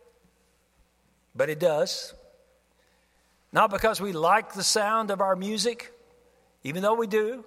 but it does. Not because we like the sound of our music, even though we do.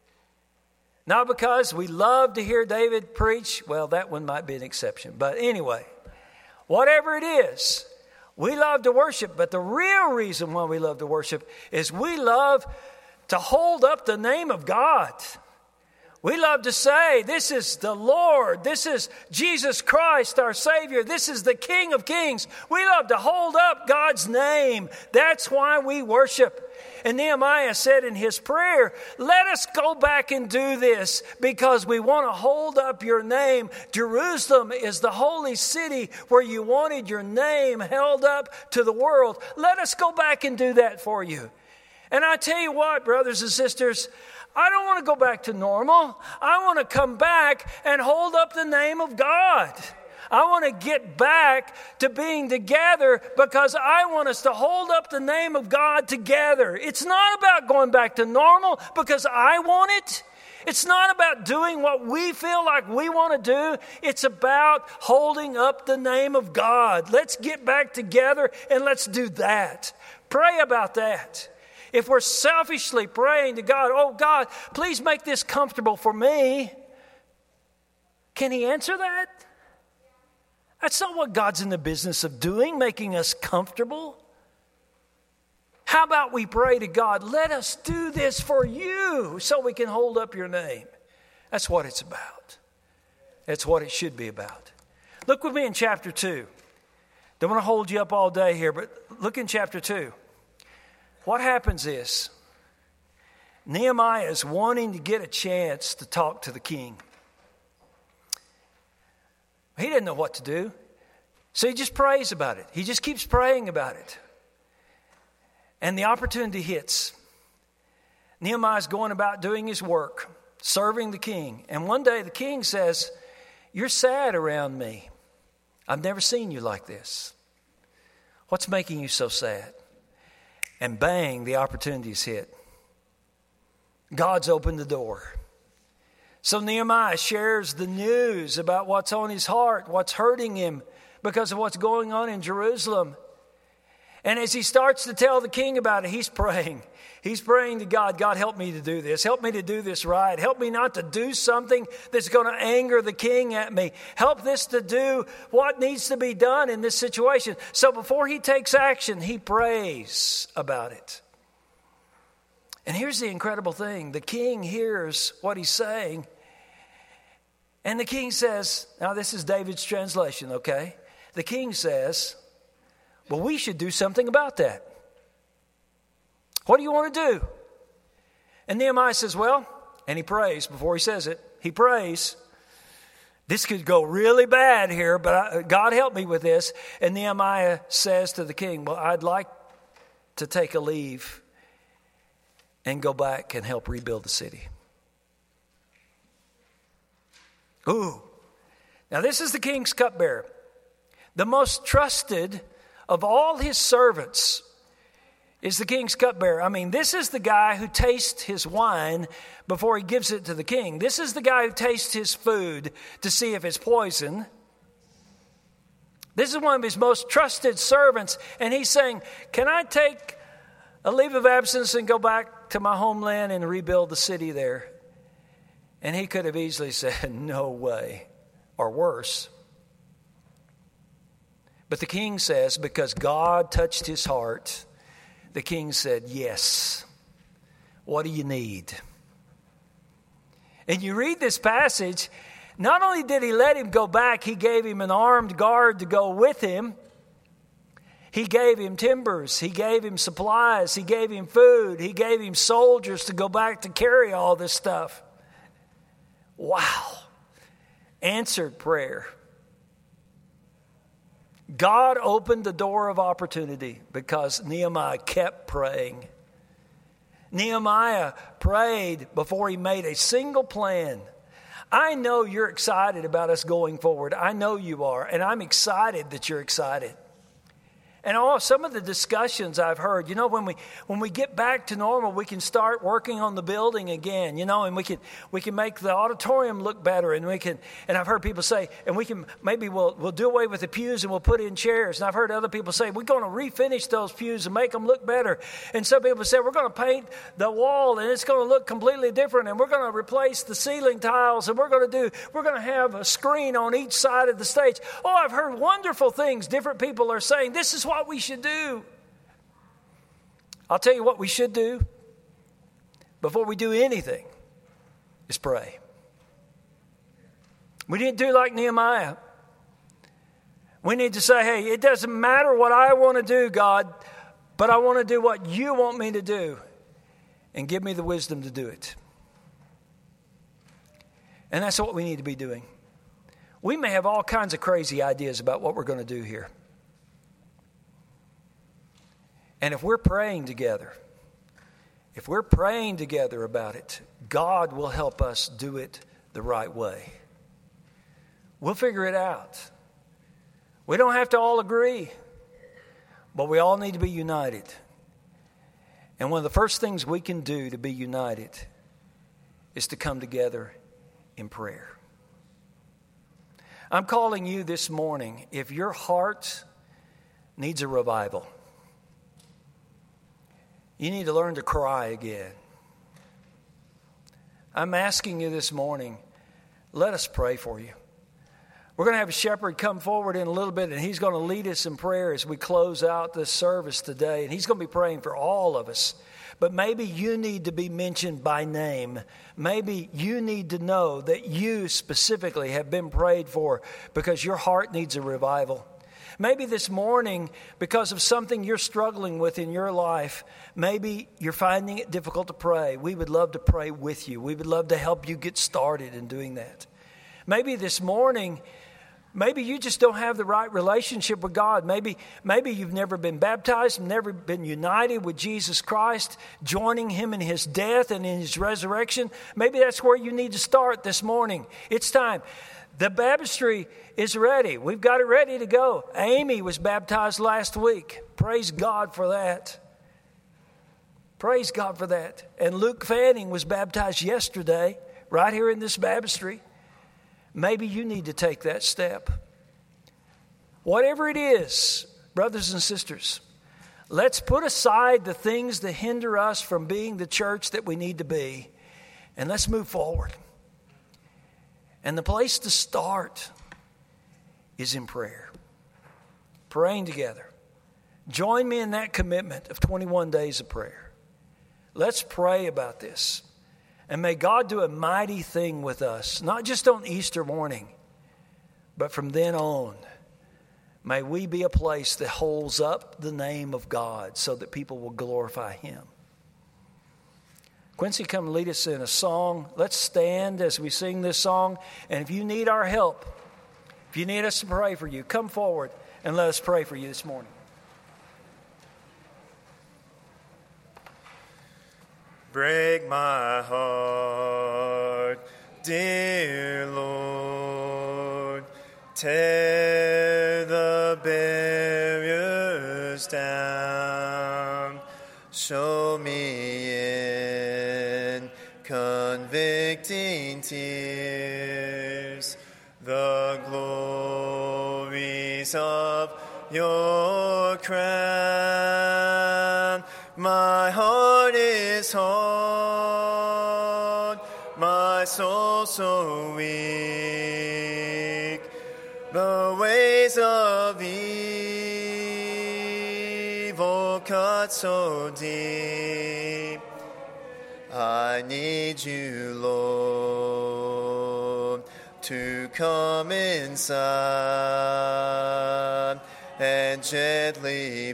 Not because we love to hear David preach. Well, that one might be an exception. But anyway, whatever it is, we love to worship, but the real reason why we love to worship is we love to hold up the name of God. We love to say, this is the Lord, this is Jesus Christ, our Savior, this is the King of Kings. We love to hold up God's name. That's why we worship. And Nehemiah said in his prayer, let us go back and do this because we want to hold up your name. Jerusalem is the holy city where you wanted your name held up to the world. Let us go back and do that for you. And I tell you what, brothers and sisters, I don't want to go back to normal. I want to come back and hold up the name of God. I want to get back to being together because I want us to hold up the name of God together. It's not about going back to normal because I want it. It's not about doing what we feel like we want to do. It's about holding up the name of God. Let's get back together and let's do that. Pray about that. If we're selfishly praying to God, oh God, please make this comfortable for me, can He answer that? That's not what God's in the business of doing, making us comfortable. How about we pray to God, let us do this for you so we can hold up your name. That's what it's about. That's what it should be about. Look with me in chapter two. Don't want to hold you up all day here, but look in chapter two. What happens is, Nehemiah is wanting to get a chance to talk to the king. He didn't know what to do. So he just prays about it. He just keeps praying about it. And the opportunity hits. Nehemiah's going about doing his work, serving the king. And one day the king says, you're sad around me. I've never seen you like this. What's making you so sad? And bang, the opportunity's hit. God's opened the door. So Nehemiah shares the news about what's on his heart, what's hurting him because of what's going on in Jerusalem. And as he starts to tell the king about it, he's praying. He's praying to God, God, help me to do this. Help me to do this right. Help me not to do something that's going to anger the king at me. Help this to do what needs to be done in this situation. So before he takes action, he prays about it. And here's the incredible thing. The king hears what he's saying. And the king says, now this is David's translation, okay? The king says, well, we should do something about that. What do you want to do? And Nehemiah says, well, and he prays before he says it. He prays. This could go really bad here, but I, God help me with this. And Nehemiah says to the king, well, I'd like to take a leave and go back and help rebuild the city. Ooh. Now this is the king's cupbearer. The most trusted of all his servants is the king's cupbearer. I mean, this is the guy who tastes his wine before he gives it to the king. This is the guy who tastes his food to see if it's poison. This is one of his most trusted servants. And he's saying, can I take a leave of absence and go back to my homeland and rebuild the city there? And he could have easily said, no way, or worse. But the king says, because God touched his heart, the king said, yes. What do you need? And you read this passage, not only did he let him go back, he gave him an armed guard to go with him. He gave him timbers. He gave him supplies. He gave him food. He gave him soldiers to go back to carry all this stuff. Wow. Answered prayer. God opened the door of opportunity because Nehemiah kept praying. Nehemiah prayed before he made a single plan. I know you're excited about us going forward. I know you are, and I'm excited that you're excited. And all some of the discussions I've heard, you know, when we when we get back to normal, we can start working on the building again, you know, and we can we can make the auditorium look better, and we can. And I've heard people say, and we can maybe we'll we'll do away with the pews and we'll put in chairs. And I've heard other people say we're going to refinish those pews and make them look better. And some people say we're going to paint the wall and it's going to look completely different, and we're going to replace the ceiling tiles, and we're going to do we're going to have a screen on each side of the stage. Oh, I've heard wonderful things. Different people are saying this is what we should do. I'll tell you what we should do before we do anything is pray. We need to do like Nehemiah. We need to say, hey, it doesn't matter what I want to do, God, but I want to do what you want me to do, and give me the wisdom to do it. And that's what we need to be doing. We may have all kinds of crazy ideas about what we're going to do here. And if we're praying together, if we're praying together about it, God will help us do it the right way. We'll figure it out. We don't have to all agree, but we all need to be united. And one of the first things we can do to be united is to come together in prayer. I'm calling you this morning, if your heart needs a revival, you need to learn to cry again. I'm asking you this morning, let us pray for you. We're going to have a shepherd come forward in a little bit, and he's going to lead us in prayer as we close out this service today. And he's going to be praying for all of us. But maybe you need to be mentioned by name. Maybe you need to know that you specifically have been prayed for because your heart needs a revival. Maybe this morning, because of something you're struggling with in your life, maybe you're finding it difficult to pray. We would love to pray with you. We would love to help you get started in doing that. Maybe this morning, maybe you just don't have the right relationship with God. Maybe, maybe you've never been baptized, never been united with Jesus Christ, joining him in his death and in his resurrection. Maybe that's where you need to start this morning. It's time. The baptistry is ready. We've got it ready to go. Amy was baptized last week. Praise God for that. Praise God for that. And Luke Fanning was baptized yesterday, right here in this baptistry. Maybe you need to take that step. Whatever it is, brothers and sisters, let's put aside the things that hinder us from being the church that we need to be, and let's move forward. And the place to start is in prayer. Praying together. Join me in that commitment of twenty-one days of prayer. Let's pray about this. And may God do a mighty thing with us, not just on Easter morning, but from then on. May we be a place that holds up the name of God so that people will glorify him. Quincy, come lead us in a song. Let's stand as we sing this song. And if you need our help, if you need us to pray for you, come forward and let us pray for you this morning. Break my heart, dear Lord. Tear the barriers down. Show me in convicting tears the glories of your crown. My heart is hard, my soul so weak, the ways of evil cut so deep. I need you, Lord, to come inside and gently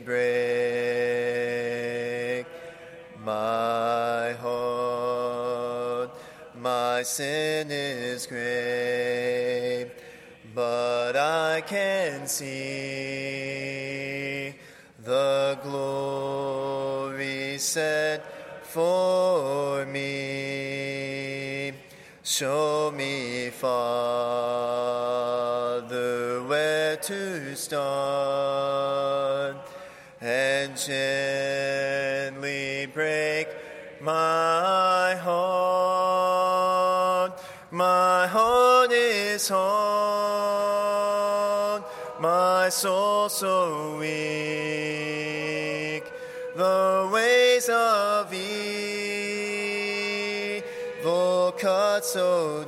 break my heart. My sin is great, but I can see the glory set for me. Show me, Father, where to start, and gently break my heart. My heart is hard, my soul so weak, the ways of evil cut so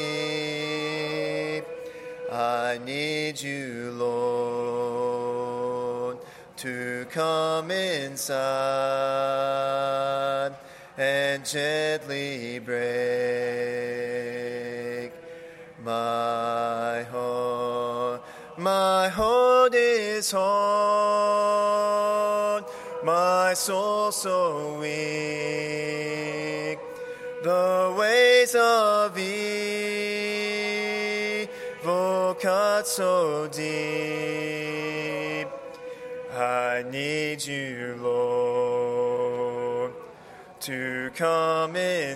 deep. I need you, Lord, to come inside and gently break my heart. My heart is hard, my soul so weak, the ways of evil cut so deep. I need you, Lord, to come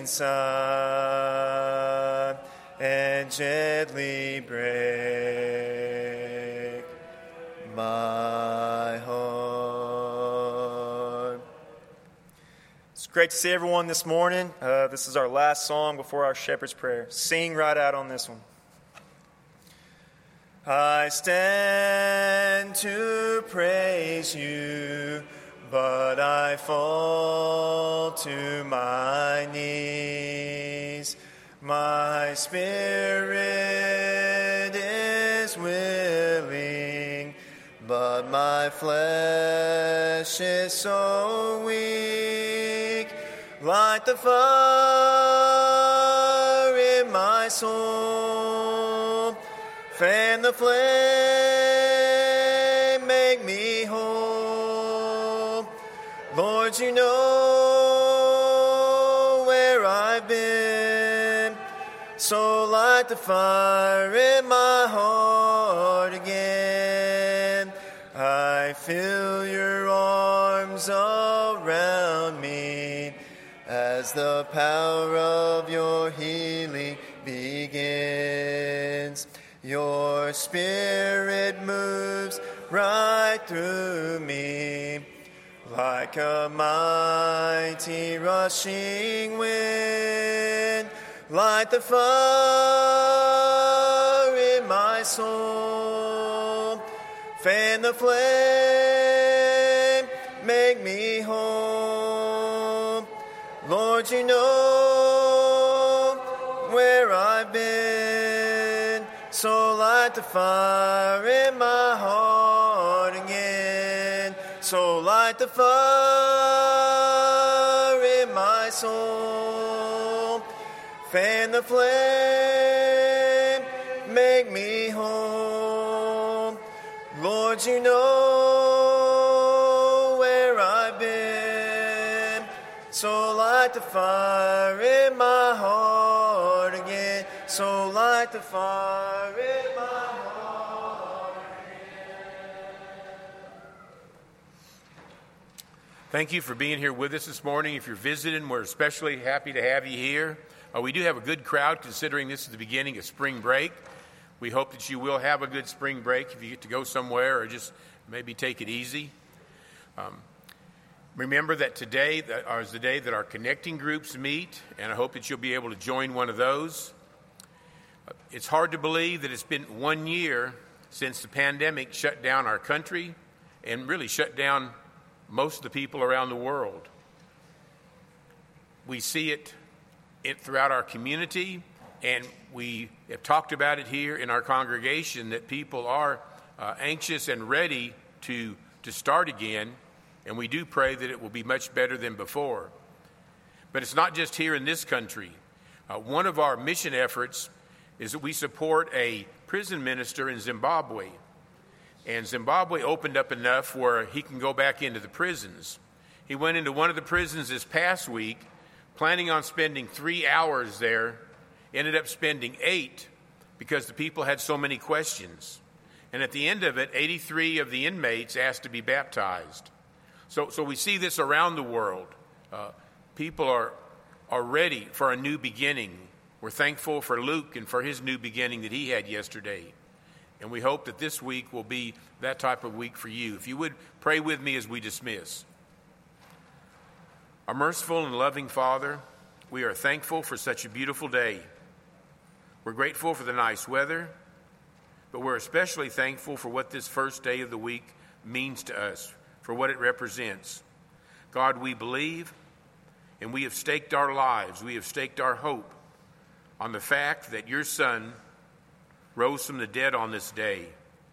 inside and gently break my heart. It's great to see everyone this morning. Uh, this is our last song before our Shepherd's Prayer. Sing right out on this one. I stand to praise you, but I fall to my knees. My spirit is willing, but my flesh is so weak. Light the fire in my soul, fan the flame, make me whole. Lord, you know where I've been, so light the fire in my heart again. I feel your arms around me as the power of your healing begins. Your spirit moves right through me like a mighty rushing wind. Light the fire in my soul, fan the flame, make me whole. Lord, you know where I've been, so light the fire in my heart again. So light the fire in my soul, fan the flame, make me whole. Lord, you know where I've been, so light the fire in my heart again. So light the fire in my heart again. Thank you for being here with us this morning. If you're visiting, we're especially happy to have you here. Uh, we do have a good crowd considering this is the beginning of spring break. We hope that you will have a good spring break if you get to go somewhere or just maybe take it easy. Um, remember that today is the day that our connecting groups meet, and I hope that you'll be able to join one of those. It's hard to believe that it's been one year since the pandemic shut down our country and really shut down most of the people around the world. We see it, it throughout our community And we have talked about it here in our congregation that people are uh, anxious and ready to, to start again. And we do pray that it will be much better than before. But it's not just here in this country. Uh, one of our mission efforts is that we support a prison minister in Zimbabwe. And Zimbabwe opened up enough where he can go back into the prisons. He went into one of the prisons this past week, planning on spending three hours there, ended up spending eight because the people had so many questions. And at the end of it, eighty-three of the inmates asked to be baptized. So, so we see this around the world. Uh, people are, are ready for a new beginning. We're thankful for Luke and for his new beginning that he had yesterday. And we hope that this week will be that type of week for you. If you would pray with me as we dismiss. Our merciful and loving Father, we are thankful for such a beautiful day. We're grateful for the nice weather, but we're especially thankful for what this first day of the week means to us, for what it represents. God, we believe, and we have staked our lives, we have staked our hope on the fact that your Son rose from the dead on this day,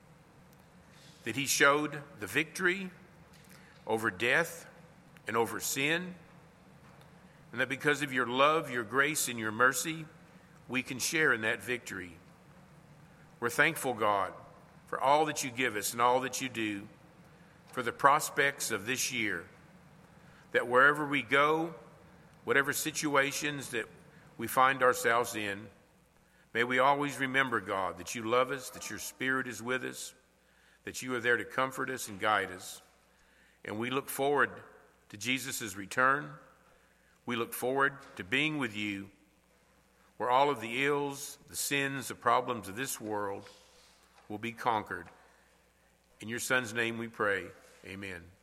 that he showed the victory over death and over sin, and that because of your love, your grace, and your mercy, we can share in that victory. We're thankful, God, for all that you give us and all that you do, for the prospects of this year, that wherever we go, whatever situations that we find ourselves in, may we always remember, God, that you love us, that your Spirit is with us, that you are there to comfort us and guide us. And we look forward to Jesus' return. We look forward to being with you, where all of the ills, the sins, the problems of this world will be conquered. In your Son's name we pray. Amen.